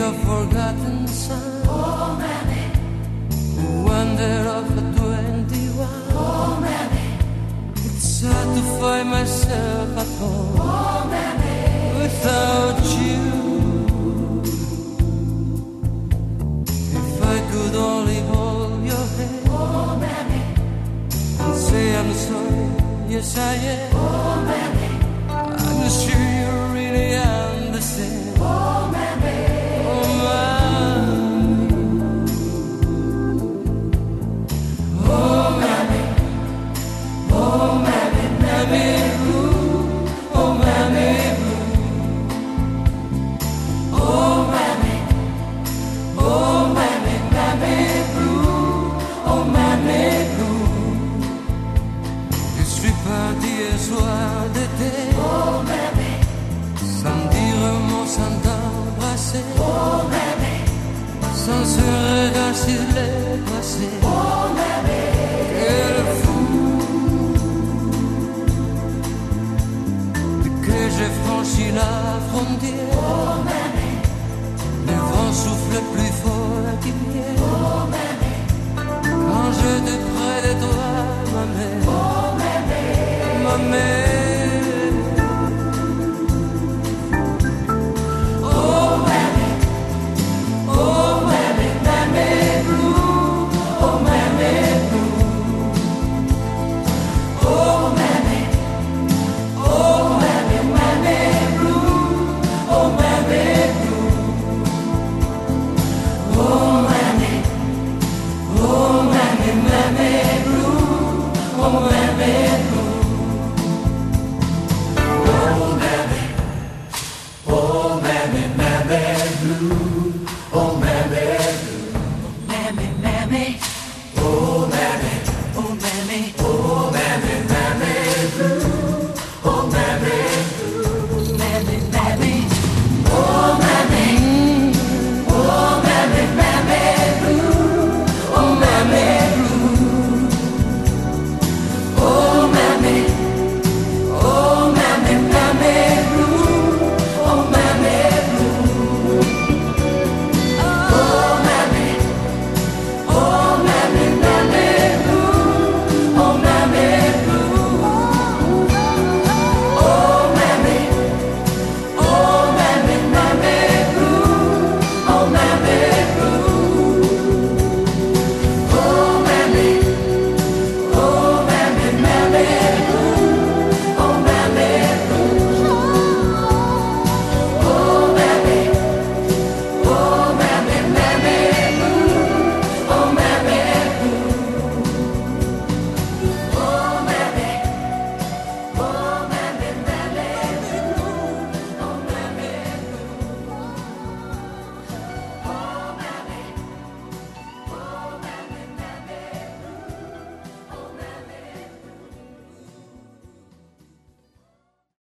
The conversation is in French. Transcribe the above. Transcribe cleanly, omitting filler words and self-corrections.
your forgotten son. Oh, mammy. Who wandered off at 21. Oh, mammy. It's hard to find myself at home. Oh, mammy. Without you. If I could only hold your hand. Oh, mammy. And say I'm sorry. Yes, I am. Oh, mammy. I'm sure you really understand. Oh, mammy. Oh, mammy. Oh, mammy. Oh, mammy, mammy blue. Oh, mammy blue. Oh, mammy. Oh, mammy, mammy blue. Oh, mammy blue. Je suis parti un soir d'été. Oh, mammy. Sans dire un mot, sans t'embrasser. Oh, mammy. Sans ce regard sur les passés. Oh, mammy. Quel fou que j'ai franchi la frontière. Oh, mammy. Le vent souffle plus fort qu'hier. Oh, mammy. Quand j'étais près de toi, ma mère. Oh, mammy. Ma mère. Oh, mammy, mammy blue.